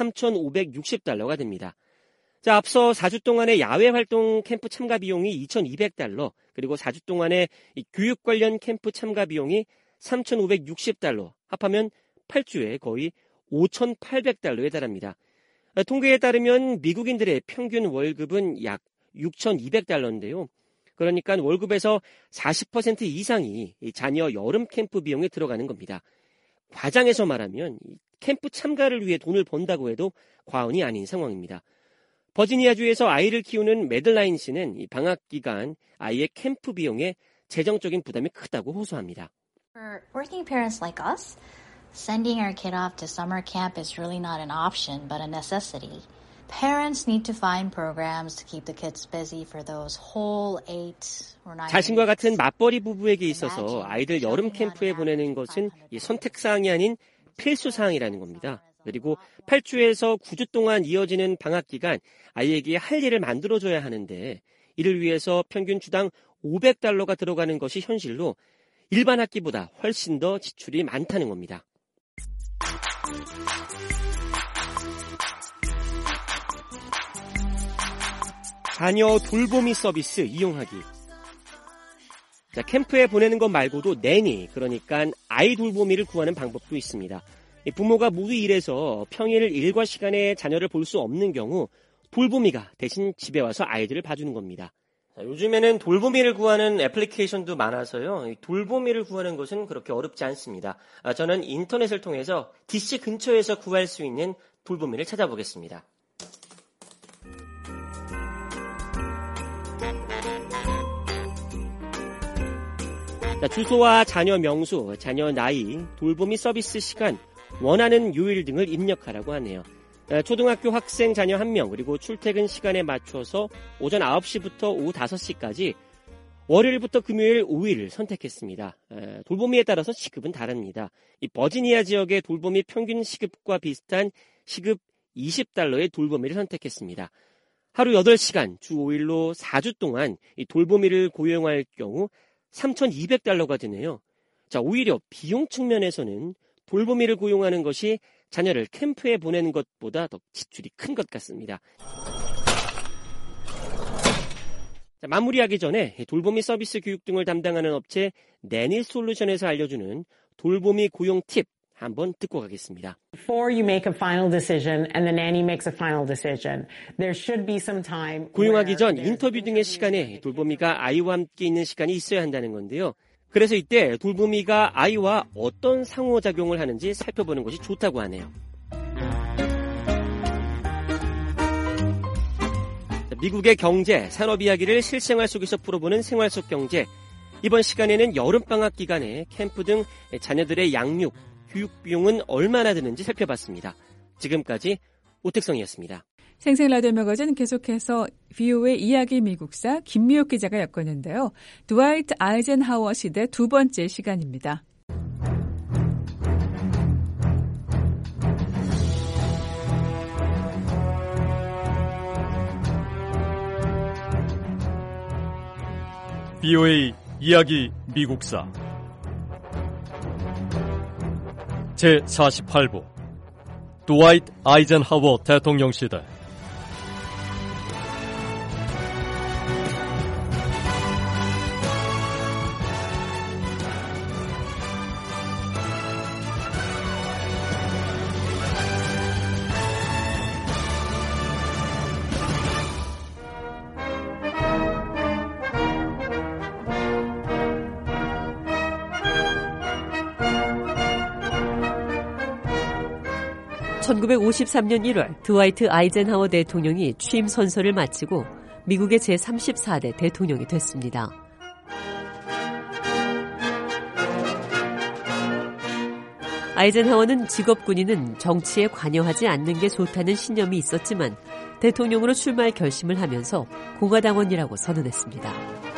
$3,560가 됩니다. 자, 앞서 4주 동안의 야외 활동 캠프 참가 비용이 $2,200, 그리고 4주 동안의 교육 관련 캠프 참가 비용이 $3,560, 합하면 8주에 거의 $5,800에 달합니다. 통계에 따르면 미국인들의 평균 월급은 약 $6,200인데요. 그러니까 월급에서 40% 이상이 자녀 여름 캠프 비용에 들어가는 겁니다. 과장해서 말하면 캠프 참가를 위해 돈을 번다고 해도 과언이 아닌 상황입니다. 버지니아주에서 아이를 키우는 매들라인 씨는 방학 기간 아이의 캠프 비용에 재정적인 부담이 크다고 호소합니다. For working parents like us, sending our kid off to summer camp is really not an option, but a necessity. Parents need to find programs to keep the kids busy for those whole 8 or 9 자신과 같은 맞벌이 부부에게 있어서 아이들 여름 캠프에 보내는 것은 선택사항이 아닌 필수사항이라는 겁니다. 그리고 8주에서 9주 동안 이어지는 방학 기간 아이에게 할 일을 만들어줘야 하는데 이를 위해서 평균 주당 $500가 들어가는 것이 현실로 일반 학기보다 훨씬 더 지출이 많다는 겁니다. 자녀 돌보미 서비스 이용하기. 자, 캠프에 보내는 것 말고도 내니, 그러니까 아이 돌보미를 구하는 방법도 있습니다. 부모가 모두 일해서 평일 일과 시간에 자녀를 볼 수 없는 경우 돌보미가 대신 집에 와서 아이들을 봐주는 겁니다. 자, 요즘에는 돌보미를 구하는 애플리케이션도 많아서요. 돌보미를 구하는 것은 그렇게 어렵지 않습니다. 저는 인터넷을 통해서 DC 근처에서 구할 수 있는 돌보미를 찾아보겠습니다. 자, 주소와 자녀 명수, 자녀 나이, 돌보미 서비스 시간, 원하는 요일 등을 입력하라고 하네요. 초등학교 학생 자녀 1명, 그리고 출퇴근 시간에 맞춰서 오전 9시부터 오후 5시까지 월요일부터 금요일 5일을 선택했습니다. 돌보미에 따라서 시급은 다릅니다. 이 버지니아 지역의 돌보미 평균 시급과 비슷한 시급 $20의 돌보미를 선택했습니다. 하루 8시간, 주 5일로 4주 동안 이 돌보미를 고용할 경우 $3,200가 드네요. 자, 오히려 비용 측면에서는 돌보미를 고용하는 것이 자녀를 캠프에 보내는 것보다 더 지출이 큰 것 같습니다. 자, 마무리하기 전에 돌보미 서비스 교육 등을 담당하는 업체 내니 솔루션에서 알려주는 돌보미 고용 팁 한번 듣고 가겠습니다. Before you make a final decision and the nanny makes a final decision, there should be some time. 고용하기 전 인터뷰 등의 시간에 돌보미가 아이와 함께 있는 시간이 있어야 한다는 건데요. 그래서 이때 돌보미가 아이와 어떤 상호작용을 하는지 살펴보는 것이 좋다고 하네요. 미국의 경제, 산업 이야기를 실생활 속에서 풀어보는 생활 속 경제. 이번 시간에는 여름방학 기간에 캠프 등 자녀들의 양육, 교육 비용은 얼마나 드는지 살펴봤습니다. 지금까지 오택성이었습니다. 생생라디오 매거진 계속해서 VOA 이야기 미국사 김미옥 기자가 엮었는데요. 드와이트 아이젠하워 시대 두 번째 시간입니다. VOA 이야기 미국사 제48부 드와이트 아이젠하워 대통령 시대. (1953년 1월) 드와이트 아이젠하워 대통령이 취임 선서를 마치고 미국의 제34대 대통령이 됐습니다. 아이젠하워는 직업 군인은 정치에 관여하지 않는 게 좋다는 신념이 있었지만 대통령으로 출마할 결심을 하면서 공화당원이라고 선언했습니다.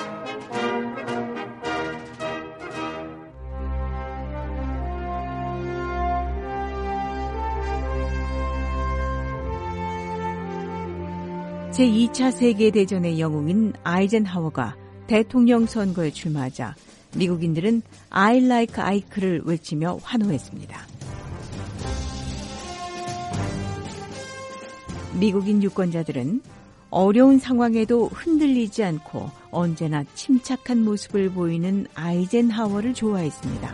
제2차 세계대전의 영웅인 아이젠하워가 대통령 선거에 출마하자 미국인들은 I like Ike를 외치며 환호했습니다. 미국인 유권자들은 어려운 상황에도 흔들리지 않고 언제나 침착한 모습을 보이는 아이젠하워를 좋아했습니다.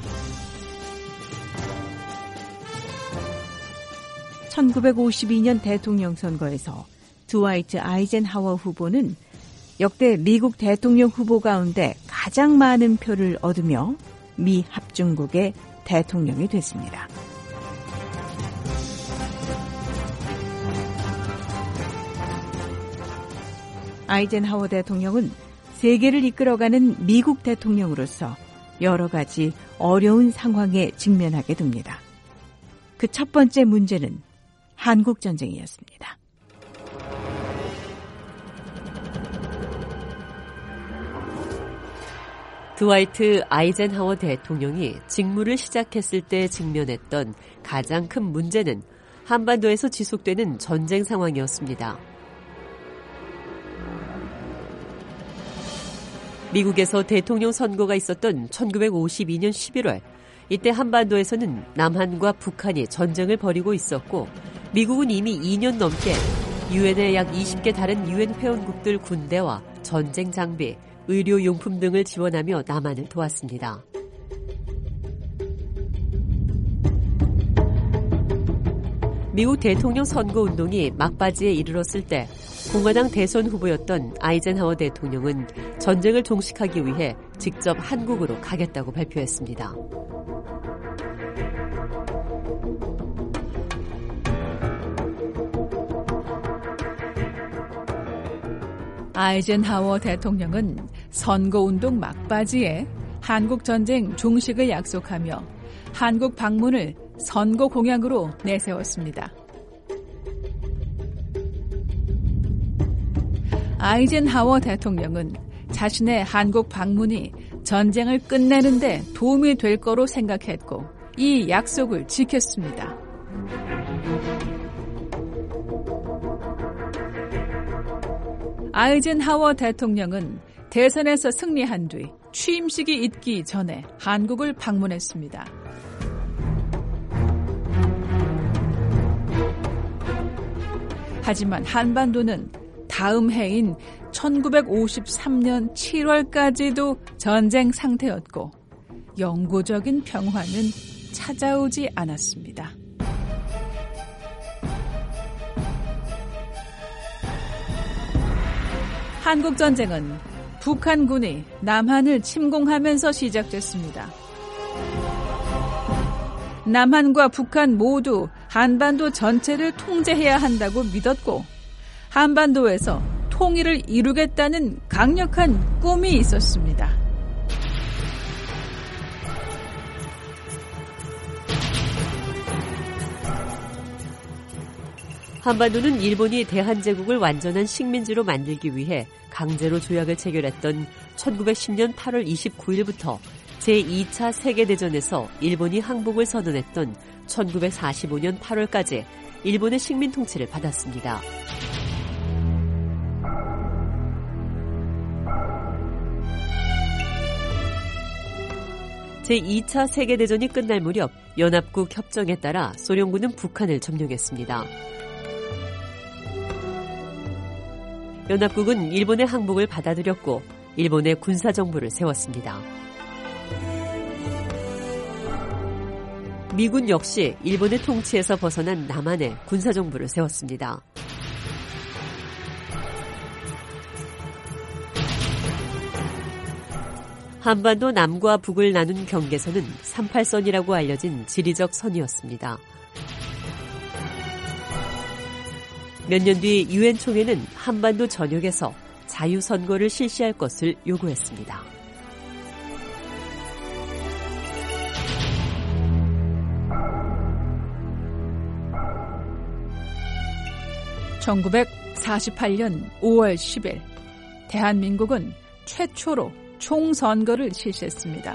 1952년 대통령 선거에서 드와이트 아이젠하워 후보는 역대 미국 대통령 후보 가운데 가장 많은 표를 얻으며 미 합중국의 대통령이 됐습니다. 아이젠하워 대통령은 세계를 이끌어가는 미국 대통령으로서 여러 가지 어려운 상황에 직면하게 됩니다. 그 첫 번째 문제는 한국전쟁이었습니다. 드와이트 아이젠하워 대통령이 직무를 시작했을 때 직면했던 가장 큰 문제는 한반도에서 지속되는 전쟁 상황이었습니다. 미국에서 대통령 선거가 있었던 1952년 11월, 이때 한반도에서는 남한과 북한이 전쟁을 벌이고 있었고 미국은 이미 2년 넘게 유엔의 약 20개 다른 유엔 회원국들 군대와 전쟁 장비, 의료용품 등을 지원하며 남한을 도왔습니다. 미국 대통령 선거운동이 막바지에 이르렀을 때 공화당 대선 후보였던 아이젠하워 대통령은 전쟁을 종식하기 위해 직접 한국으로 가겠다고 발표했습니다. 아이젠하워 대통령은 선거운동 막바지에 한국전쟁 종식을 약속하며 한국 방문을 선거 공약으로 내세웠습니다. 아이젠하워 대통령은 자신의 한국 방문이 전쟁을 끝내는 데 도움이 될 거로 생각했고 이 약속을 지켰습니다. 아이젠하워 대통령은 대선에서 승리한 뒤 취임식이 있기 전에 한국을 방문했습니다. 하지만 한반도는 다음 해인 1953년 7월까지도 전쟁 상태였고 영구적인 평화는 찾아오지 않았습니다. 한국전쟁은 북한군이 남한을 침공하면서 시작됐습니다. 남한과 북한 모두 한반도 전체를 통제해야 한다고 믿었고 한반도에서 통일을 이루겠다는 강력한 꿈이 있었습니다. 한반도는 일본이 대한제국을 완전한 식민지로 만들기 위해 강제로 조약을 체결했던 1910년 8월 29일부터 제2차 세계대전에서 일본이 항복을 선언했던 1945년 8월까지 일본의 식민 통치를 받았습니다. 제2차 세계대전이 끝날 무렵 연합국 협정에 따라 소련군은 북한을 점령했습니다. 연합국은 일본의 항복을 받아들였고 일본의 군사정부를 세웠습니다. 미군 역시 일본의 통치에서 벗어난 남한에 군사정부를 세웠습니다. 한반도 남과 북을 나눈 경계선은 38선이라고 알려진 지리적 선이었습니다. 몇 년 뒤 유엔 총회는 한반도 전역에서 자유선거를 실시할 것을 요구했습니다. (1948년 5월 10일) 대한민국은 최초로 총선거를 실시했습니다.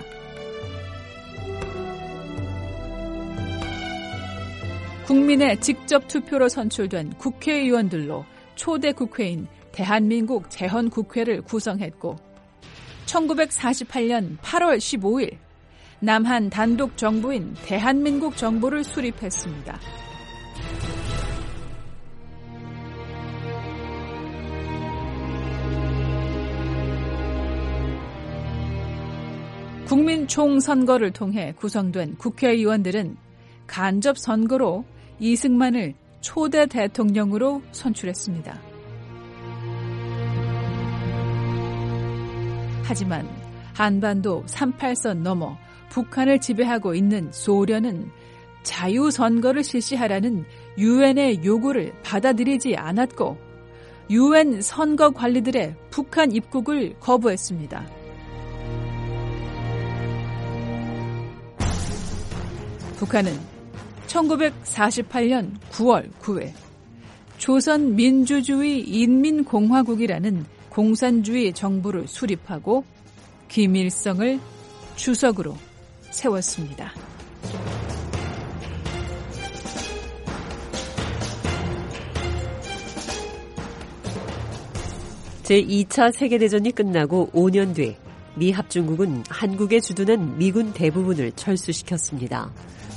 국민의 직접 투표로 선출된 국회의원들로 초대 국회인 대한민국 재헌국회를 구성했고 1948년 8월 15일 남한 단독 정부인 대한민국 정부를 수립했습니다. 국민 총선거를 통해 구성된 국회의원들은 간접 선거로 이승만을 초대 대통령으로 선출했습니다. 하지만 한반도 38선 넘어 북한을 지배하고 있는 소련은 자유선거를 실시하라는 유엔의 요구를 받아들이지 않았고 유엔 선거관리들의 북한 입국을 거부했습니다. 북한은 1948년 9월 9일 조선민주주의 인민공화국이라는 공산주의 정부를 수립하고 김일성을 주석으로 세웠습니다. 제2차 세계대전이 끝나고 5년 뒤 미 합중국은 한국에 주둔한 미군 대부분을 철수시켰습니다.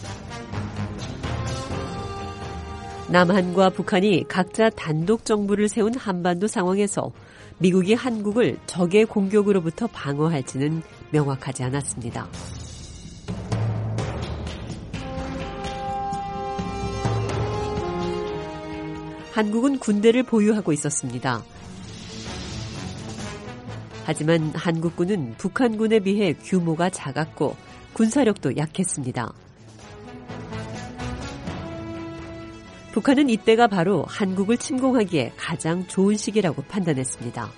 남한과 북한이 각자 단독 정부를 세운 한반도 상황에서 미국이 한국을 적의 공격으로부터 방어할지는 명확하지 않았습니다. 한국은 군대를 보유하고 있었습니다. 하지만 한국군은 북한군에 비해 규모가 작았고 군사력도 약했습니다. 북한은 이때가 바로 한국을 침공하기에 가장 좋은 시기라고 판단했습니다.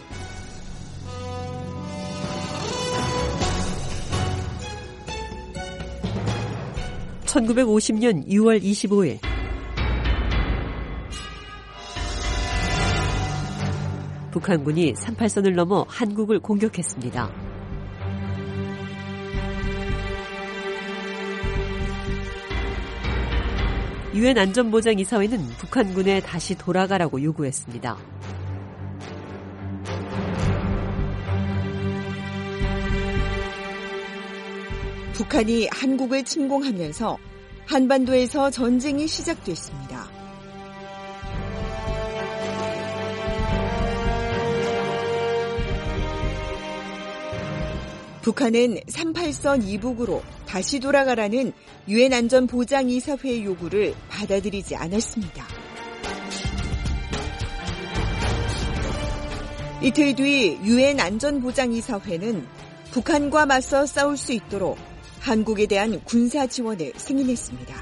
(1950년 6월 25일) 북한군이 38선을 넘어 한국을 공격했습니다. 유엔 안전보장이사회는 북한군에 다시 돌아가라고 요구했습니다. 북한이 한국을 침공하면서 한반도에서 전쟁이 시작됐습니다. 북한은 38선 이북으로 다시 돌아가라는 유엔 안전보장이사회의 요구를 받아들이지 않았습니다. 이틀 뒤 유엔 안전보장이사회는 북한과 맞서 싸울 수 있도록 한국에 대한 군사 지원을 승인했습니다.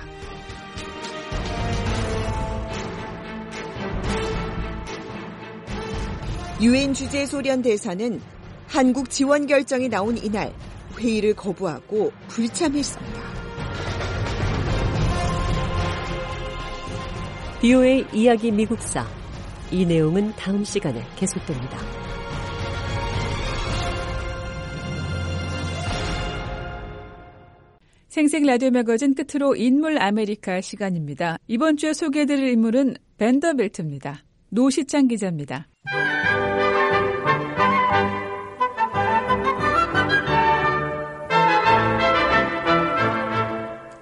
유엔 주재 소련 대사는 한국 지원 결정이 나온 이날 회의를 거부하고 불참했습니다. BOA 이야기 미국사. 이 내용은 다음 시간에 계속됩니다. 생생 라디오 매거진 끝으로 인물 아메리카 시간입니다. 이번 주에 소개해드릴 인물은 벤더빌트입니다. 노시창 기자입니다.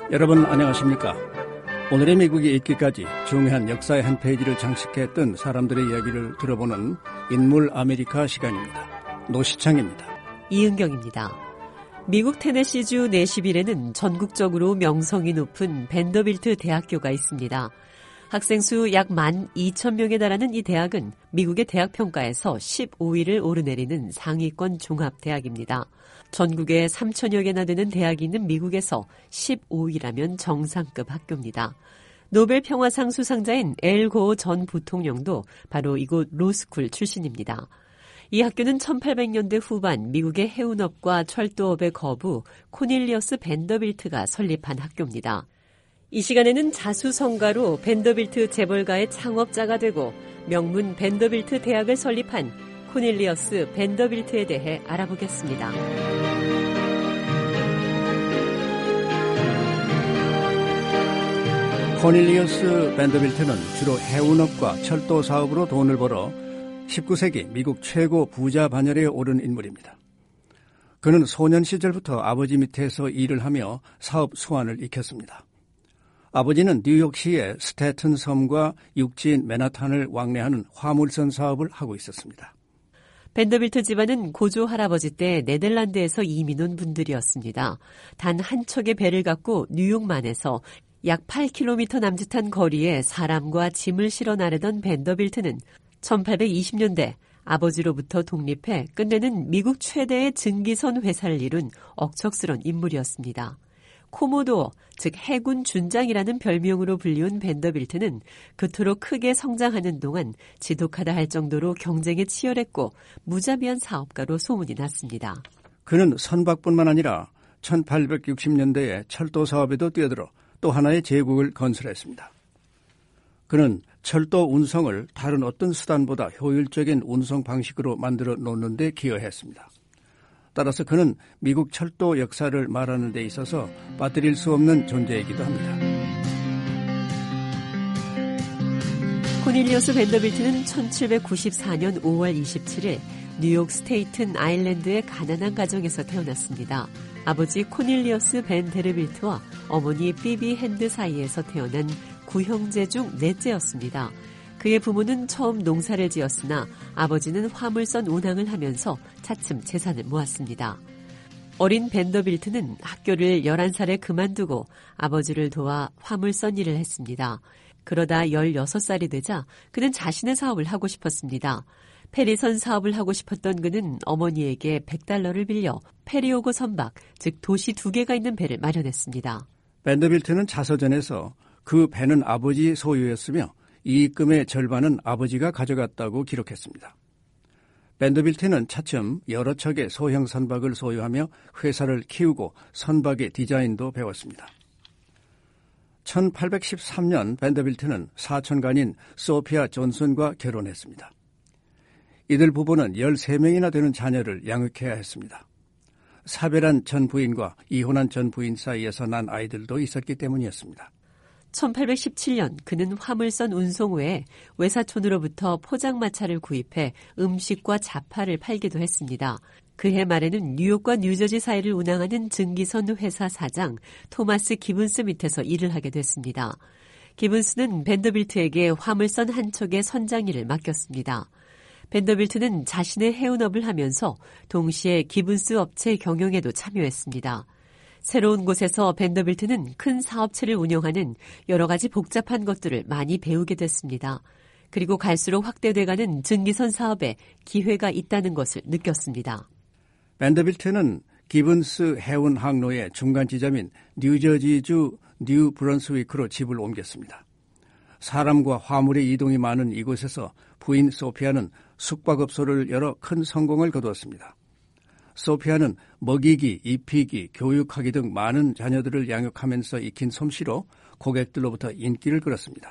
여러분 안녕하십니까? 오늘의 미국이 있기까지 중요한 역사의 한 페이지를 장식했던 사람들의 이야기를 들어보는 인물 아메리카 시간입니다. 노시창입니다. 이은경입니다. 미국 테네시주 내시빌에는 전국적으로 명성이 높은 밴더빌트 대학교가 있습니다. 학생 수 약 12,000명에 달하는 이 대학은 미국의 대학 평가에서 15위를 오르내리는 상위권 종합대학입니다. 전국에 3,000여 개나 되는 대학이 있는 미국에서 15위라면 정상급 학교입니다. 노벨 평화상 수상자인 엘 고어 전 부통령도 바로 이곳 로스쿨 출신입니다. 이 학교는 1800년대 후반 미국의 해운업과 철도업의 거부 코닐리어스 밴더빌트가 설립한 학교입니다. 이 시간에는 자수성가로 밴더빌트 재벌가의 창업자가 되고 명문 밴더빌트 대학을 설립한 코닐리어스 밴더빌트에 대해 알아보겠습니다. 코닐리어스 밴더빌트는 주로 해운업과 철도 사업으로 돈을 벌어 19세기 미국 최고 부자 반열에 오른 인물입니다. 그는 소년 시절부터 아버지 밑에서 일을 하며 사업 수완을 익혔습니다. 아버지는 뉴욕시의 스태튼 섬과 육지인 맨하탄을 왕래하는 화물선 사업을 하고 있었습니다. 밴더빌트 집안은 고조 할아버지 때 네덜란드에서 이민 온 분들이었습니다. 단 한 척의 배를 갖고 뉴욕만에서 약 8km 남짓한 거리에 사람과 짐을 실어 나르던 밴더빌트는 1820년대 아버지로부터 독립해 끝내는 미국 최대의 증기선 회사를 이룬 억척스런 인물이었습니다. 코모도어, 즉 해군 준장이라는 별명으로 불리운 밴더빌트는 그토록 크게 성장하는 동안 지독하다 할 정도로 경쟁에 치열했고 무자비한 사업가로 소문이 났습니다. 그는 선박뿐만 아니라 1860년대에 철도 사업에도 뛰어들어 또 하나의 제국을 건설했습니다. 그는 철도 운송을 다른 어떤 수단보다 효율적인 운송 방식으로 만들어 놓는 데 기여했습니다. 따라서 그는 미국 철도 역사를 말하는 데 있어서 빠뜨릴 수 없는 존재이기도 합니다. 코닐리어스 밴더빌트는 1794년 5월 27일 뉴욕 스테이튼 아일랜드의 가난한 가정에서 태어났습니다. 아버지 코닐리어스 벤 데르빌트와 어머니 피비 핸드 사이에서 태어난 구형제 중 넷째였습니다. 그의 부모는 처음 농사를 지었으나 아버지는 화물선 운항을 하면서 차츰 재산을 모았습니다. 어린 밴더빌트는 학교를 11살에 그만두고 아버지를 도와 화물선 일을 했습니다. 그러다 16살이 되자 그는 자신의 사업을 하고 싶었습니다. 페리선 사업을 하고 싶었던 그는 어머니에게 $100를 빌려 페리오고 선박, 즉 도시 2개가 있는 배를 마련했습니다. 밴더빌트는 자서전에서 그 배는 아버지 소유였으며 이익금의 절반은 아버지가 가져갔다고 기록했습니다. 밴더빌트는 차츰 여러 척의 소형 선박을 소유하며 회사를 키우고 선박의 디자인도 배웠습니다. 1813년 밴더빌트는 사촌간인 소피아 존슨과 결혼했습니다. 이들 부부는 13명이나 되는 자녀를 양육해야 했습니다. 사별한 전 부인과 이혼한 전 부인 사이에서 난 아이들도 있었기 때문이었습니다. 1817년 그는 화물선 운송 외에 외사촌으로부터 포장마차를 구입해 음식과 자파를 팔기도 했습니다. 그해 말에는 뉴욕과 뉴저지 사이를 운항하는 증기선 회사 사장 토마스 기분스 밑에서 일을 하게 됐습니다. 기분스는 밴더빌트에게 화물선 한 척의 선장 일을 맡겼습니다. 밴더빌트는 자신의 해운업을 하면서 동시에 기분스 업체 경영에도 참여했습니다. 새로운 곳에서 밴더빌트는 큰 사업체를 운영하는 여러 가지 복잡한 것들을 많이 배우게 됐습니다. 그리고 갈수록 확대돼가는 증기선 사업에 기회가 있다는 것을 느꼈습니다. 밴더빌트는 기분스 해운 항로의 중간 지점인 뉴저지주 뉴 브런스위크로 집을 옮겼습니다. 사람과 화물의 이동이 많은 이곳에서 부인 소피아는 숙박업소를 열어 큰 성공을 거두었습니다. 소피아는 먹이기, 입히기, 교육하기 등 많은 자녀들을 양육하면서 익힌 솜씨로 고객들로부터 인기를 끌었습니다.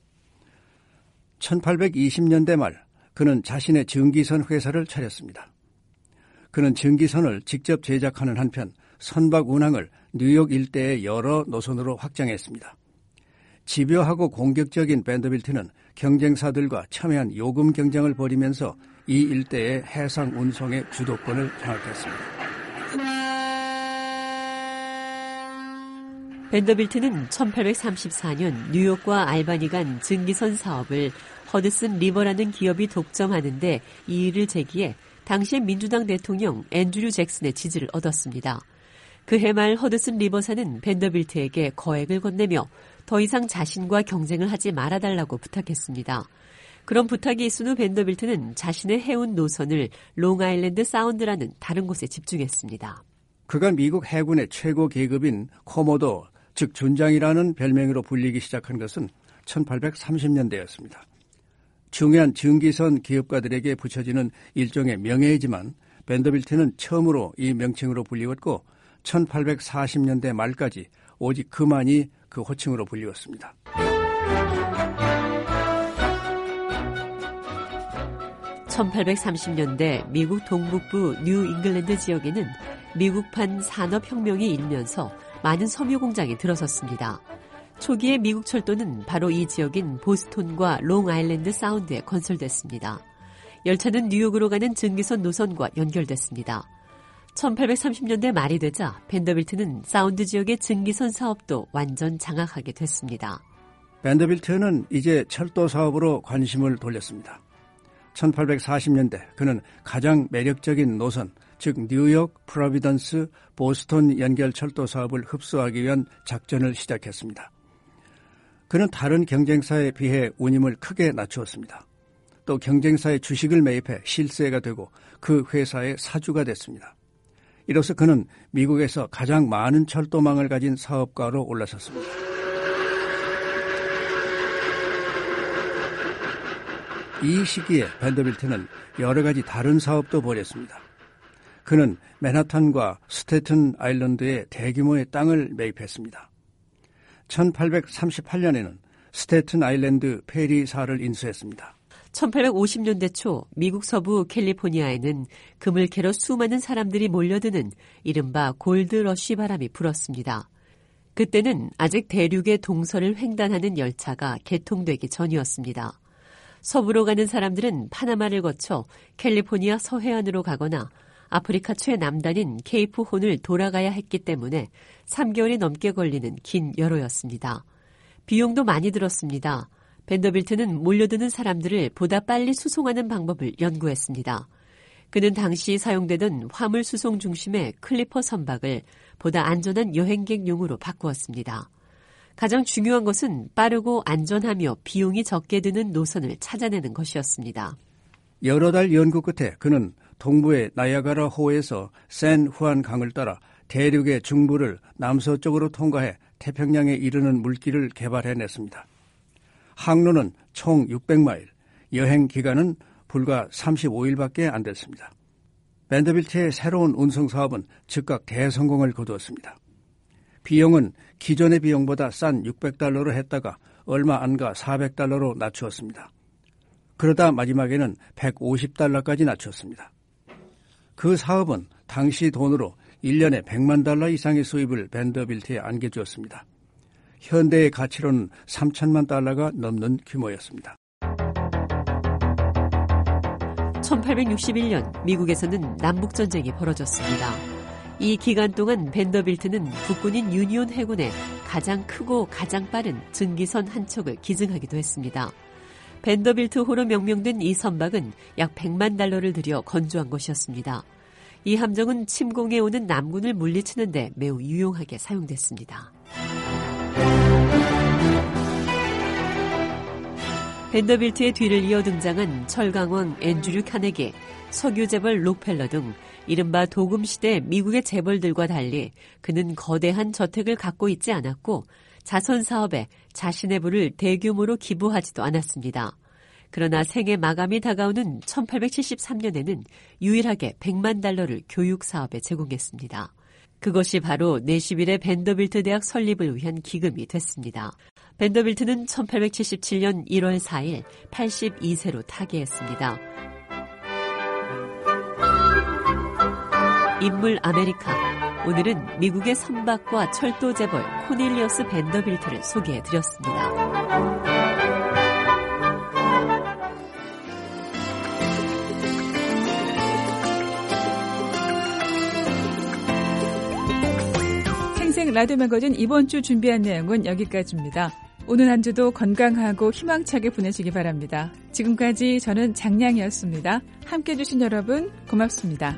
1820년대 말 그는 자신의 증기선 회사를 차렸습니다. 그는 증기선을 직접 제작하는 한편 선박 운항을 뉴욕 일대의 여러 노선으로 확장했습니다. 집요하고 공격적인 밴더빌트는 경쟁사들과 첨예한 요금 경쟁을 벌이면서 이 일대의 해상 운송의 주도권을 장악했습니다. 벤더빌트는 1834년 뉴욕과 알바니 간 증기선 사업을 허드슨 리버라는 기업이 독점하는데 이의를 제기해 당시의 민주당 대통령 앤드류 잭슨의 지지를 얻었습니다. 그해 말 허드슨 리버사는 벤더빌트에게 거액을 건네며 더 이상 자신과 경쟁을 하지 말아달라고 부탁했습니다. 그런 부탁이 있은 후 벤더빌트는 자신의 해운 노선을 롱아일랜드 사운드라는 다른 곳에 집중했습니다. 그가 미국 해군의 최고 계급인 코모도, 즉 준장이라는 별명으로 불리기 시작한 것은 1830년대였습니다. 중요한 증기선 기업가들에게 붙여지는 일종의 명예이지만 벤더빌트는 처음으로 이 명칭으로 불리웠고 1840년대 말까지 오직 그만이 그 호칭으로 불리웠습니다. 1830년대 미국 동북부 뉴 잉글랜드 지역에는 미국판 산업혁명이 일면서 많은 섬유 공장이 들어섰습니다. 초기에 미국 철도는 바로 이 지역인 보스톤과 롱아일랜드 사운드에 건설됐습니다. 열차는 뉴욕으로 가는 증기선 노선과 연결됐습니다. 1830년대 말이 되자 벤더빌트는 사운드 지역의 증기선 사업도 완전 장악하게 됐습니다. 벤더빌트는 이제 철도 사업으로 관심을 돌렸습니다. 1840년대 그는 가장 매력적인 노선, 즉 뉴욕, 프로비던스, 보스턴 연결 철도 사업을 흡수하기 위한 작전을 시작했습니다. 그는 다른 경쟁사에 비해 운임을 크게 낮추었습니다. 또 경쟁사의 주식을 매입해 실세가 되고 그 회사의 사주가 됐습니다. 이로써 그는 미국에서 가장 많은 철도망을 가진 사업가로 올라섰습니다. 이 시기에 벤더빌트는 여러 가지 다른 사업도 벌였습니다. 그는 맨하탄과 스태튼 아일랜드에 대규모의 땅을 매입했습니다. 1838년에는 스태튼 아일랜드 페리사를 인수했습니다. 1850년대 초 미국 서부 캘리포니아에는 금을 캐러 수많은 사람들이 몰려드는 이른바 골드러쉬 바람이 불었습니다. 그때는 아직 대륙의 동서를 횡단하는 열차가 개통되기 전이었습니다. 서부로 가는 사람들은 파나마를 거쳐 캘리포니아 서해안으로 가거나 아프리카 최남단인 케이프 혼을 돌아가야 했기 때문에 3개월이 넘게 걸리는 긴 여로였습니다. 비용도 많이 들었습니다. 벤더빌트는 몰려드는 사람들을 보다 빨리 수송하는 방법을 연구했습니다. 그는 당시 사용되던 화물 수송 중심의 클리퍼 선박을 보다 안전한 여행객용으로 바꾸었습니다. 가장 중요한 것은 빠르고 안전하며 비용이 적게 드는 노선을 찾아내는 것이었습니다. 여러 달 연구 끝에 그는 동부의 나야가라 호에서 샌 후안 강을 따라 대륙의 중부를 남서쪽으로 통과해 태평양에 이르는 물길을 개발해냈습니다. 항로는 총 600마일, 여행 기간은 불과 35일밖에 안 됐습니다. 벤더빌트의 새로운 운송 사업은 즉각 대성공을 거두었습니다. 비용은 기존의 비용보다 싼 $600로 했다가 얼마 안 가 $400로 낮추었습니다. 그러다 마지막에는 $150까지 낮췄습니다. 그 사업은 당시 돈으로 1년에 $100만 이상의 수입을 벤더빌트에 안겨주었습니다. 현대의 가치로는 $3,000만 넘는 규모였습니다. 1861년 미국에서는 남북전쟁이 벌어졌습니다. 이 기간 동안 벤더빌트는 국군인 유니온 해군의 가장 크고 가장 빠른 증기선 한 척을 기증하기도 했습니다. 벤더빌트호로 명명된 이 선박은 약 $100만 들여 건조한 것이었습니다. 이 함정은 침공해 오는 남군을 물리치는 데 매우 유용하게 사용됐습니다. 벤더빌트의 뒤를 이어 등장한 철강왕 앤드류 카네기, 석유 재벌 록펠러 등 이른바 도금시대 미국의 재벌들과 달리 그는 거대한 저택을 갖고 있지 않았고 자선 사업에 자신의 부를 대규모로 기부하지도 않았습니다. 그러나 생애 마감이 다가오는 1873년에는 유일하게 $100만 교육 사업에 제공했습니다. 그것이 바로 내시빌의 벤더빌트 대학 설립을 위한 기금이 됐습니다. 벤더빌트는 1877년 1월 4일 82세로 타계했습니다. 인물 아메리카. 오늘은 미국의 선박과 철도 재벌 코넬리어스 벤더빌트를 소개해드렸습니다. 라디오 매거진 이번 주 준비한 내용은 여기까지입니다. 오늘 한 주도 건강하고 희망차게 보내시기 바랍니다. 지금까지 저는 장량이었습니다. 함께해 주신 여러분 고맙습니다.